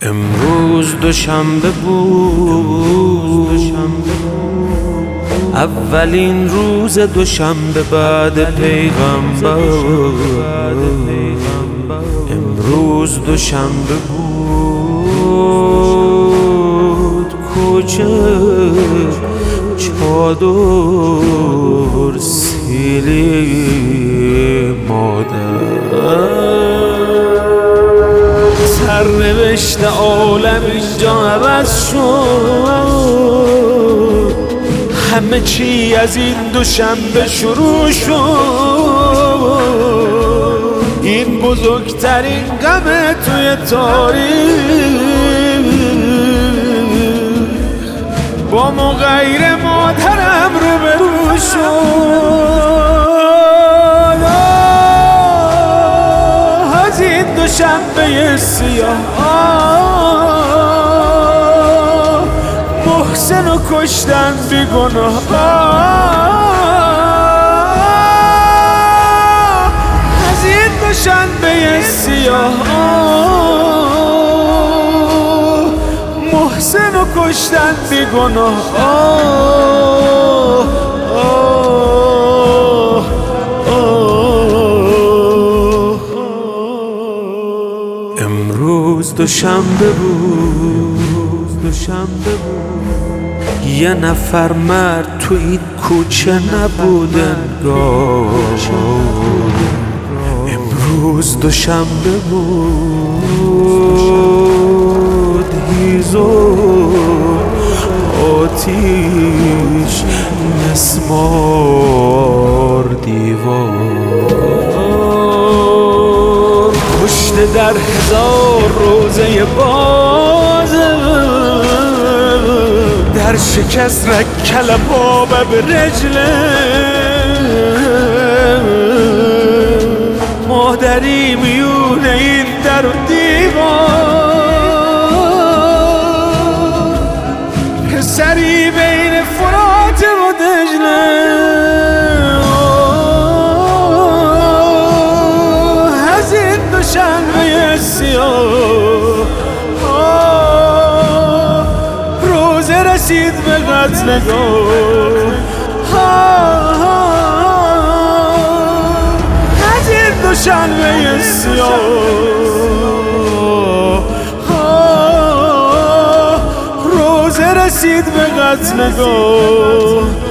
امروز دوشنبه بود، اولین روز دوشنبه بعد پیغمبر. امروز دوشنبه بود، کوچه چادر سیلی مادر. سرنوشت عالم اینجا عوض شد، همه چی از این دوشنبه شروع شد. این بزرگترین غم توی تاریخ با مغیر مادرم روبرو شد. از این دوشنبه سیاه محسن رو کشتن بی گناه. از این دوشنبه سیاه محسن رو کشتن بی گناه. امروز دوشنبه بود، یه نفر مرد تو این کوچه نبود انگار. امروز دوشنبه بود، هیزو آتیش مسمار دیوار. پشت در هزار روزه بازه، در شکست رکل باب برجله. مادری میونه این در و دیوار، پسری بین فرات و دجله. از این دوشنبه سیاه روزه رسید به قتلگاه. از این دوشنبه سیاه روزه رسید به قتلگاه.